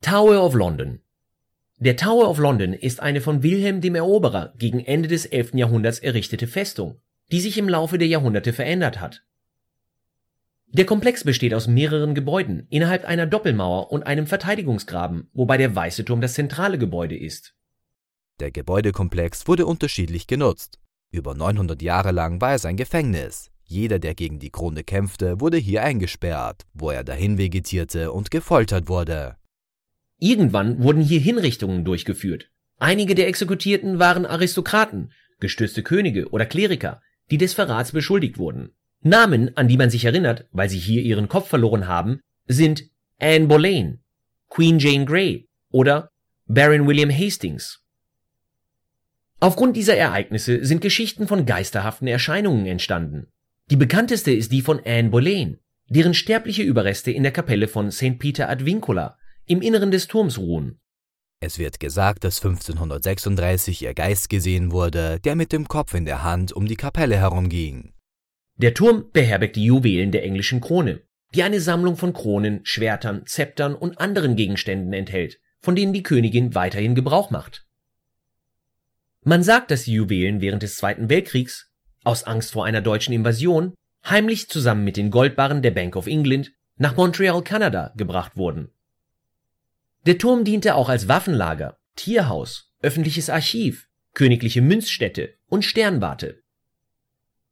Tower of London. Der Tower of London ist eine von Wilhelm dem Eroberer gegen Ende des 11. Jahrhunderts errichtete Festung, die sich im Laufe der Jahrhunderte verändert hat. Der Komplex besteht aus mehreren Gebäuden innerhalb einer Doppelmauer und einem Verteidigungsgraben, wobei der Weiße Turm das zentrale Gebäude ist. Der Gebäudekomplex wurde unterschiedlich genutzt. Über 900 Jahre lang war es ein Gefängnis. Jeder, der gegen die Krone kämpfte, wurde hier eingesperrt, wo er dahin vegetierte und gefoltert wurde. Irgendwann wurden hier Hinrichtungen durchgeführt. Einige der Exekutierten waren Aristokraten, gestürzte Könige oder Kleriker, die des Verrats beschuldigt wurden. Namen, an die man sich erinnert, weil sie hier ihren Kopf verloren haben, sind Anne Boleyn, Queen Jane Grey oder Baron William Hastings. Aufgrund dieser Ereignisse sind Geschichten von geisterhaften Erscheinungen entstanden. Die bekannteste ist die von Anne Boleyn, deren sterbliche Überreste in der Kapelle von St. Peter ad Vincula im Inneren des Turms ruhen. Es wird gesagt, dass 1536 ihr Geist gesehen wurde, der mit dem Kopf in der Hand um die Kapelle herumging. Der Turm beherbergt die Juwelen der englischen Krone, die eine Sammlung von Kronen, Schwertern, Zeptern und anderen Gegenständen enthält, von denen die Königin weiterhin Gebrauch macht. Man sagt, dass die Juwelen während des Zweiten Weltkriegs, aus Angst vor einer deutschen Invasion, heimlich zusammen mit den Goldbarren der Bank of England nach Montreal, Kanada, gebracht wurden. Der Turm diente auch als Waffenlager, Tierhaus, öffentliches Archiv, königliche Münzstätte und Sternwarte.